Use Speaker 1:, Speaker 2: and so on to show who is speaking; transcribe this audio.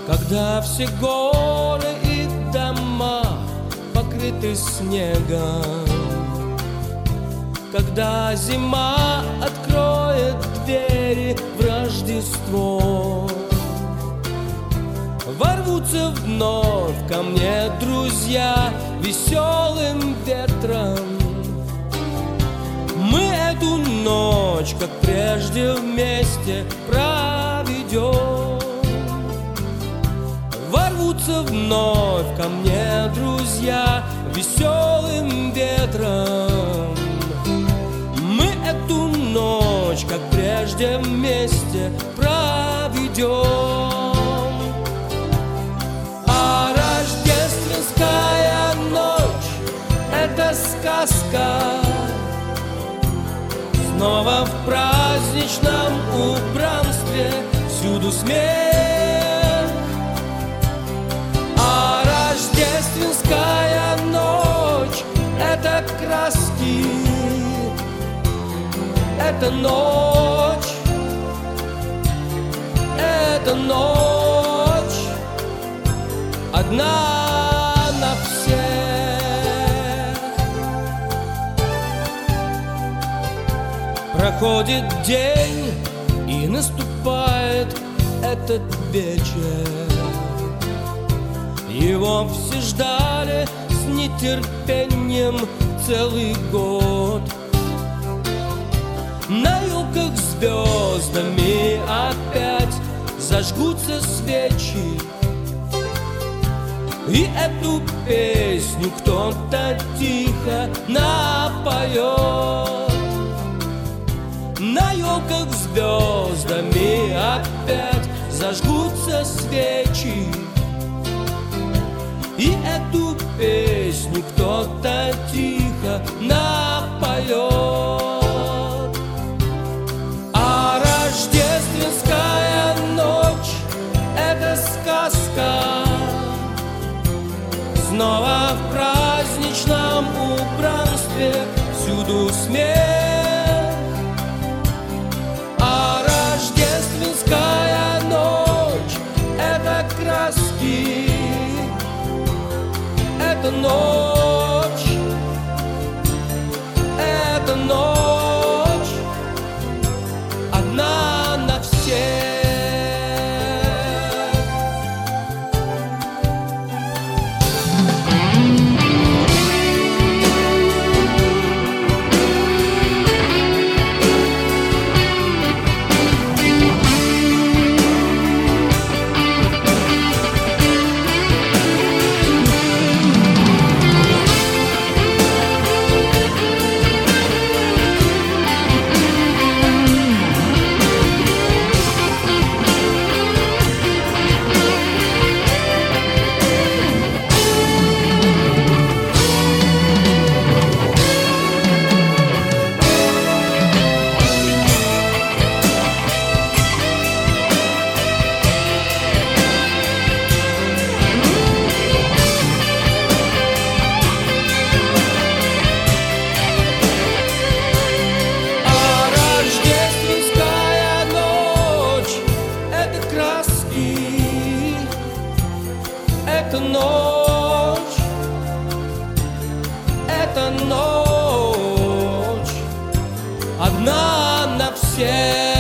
Speaker 1: Когда все горы и дома покрыты снегом, когда зима откроет двери в Рождество, ворвутся вновь ко мне друзья веселым ветром. Мы эту ночь, как прежде, вместе проведем. Ворвутся вновь ко мне друзья веселым ветром. Мы эту ночь, как прежде, вместе проведем. А рождественская ночь — это сказка. Снова в праздничном убранстве всюду смех. А рождественская ночь — это краски. Это ночь одна на всех. Проходит день, и наступает этот вечер. Его все ждали с нетерпением целый год. На елках звездами опять зажгутся свечи, и эту песню кто-то тихо напоет. На елках звездами опять зажгутся свечи, и эту песню кто-то тихо напоет. А рождественская ночь — это сказка. Снова в праздничном убранстве всюду смех. А рождественская ночь — это краски. Это ночь одна на всех. Это ночь одна на всех.